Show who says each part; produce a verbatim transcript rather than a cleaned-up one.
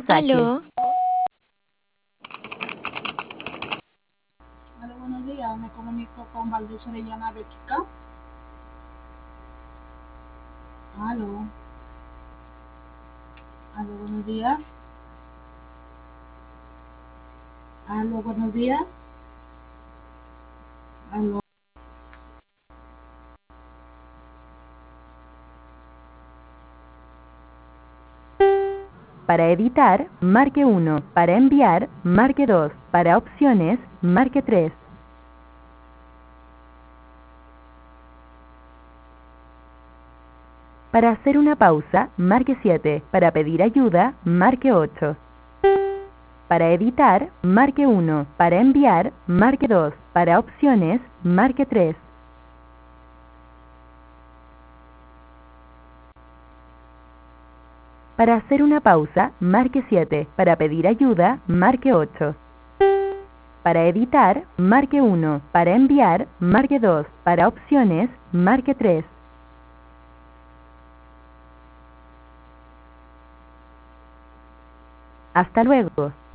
Speaker 1: mensaje.
Speaker 2: Aló,
Speaker 3: Hola, buenos días. Me comunico con Valdés Orellana Bética. Aló. Aló, buenos días. Aló, buenos días. Aló.
Speaker 1: Para editar, marque uno. Para enviar, marque dos. Para opciones, marque tres. Para hacer una pausa, marque siete. Para pedir ayuda, marque ocho. Para editar, marque uno. Para enviar, marque dos. Para opciones, marque tres. Para hacer una pausa, marque siete. Para pedir ayuda, marque ocho. Para editar, marque uno. Para enviar, marque dos. Para opciones, marque tres. Hasta luego.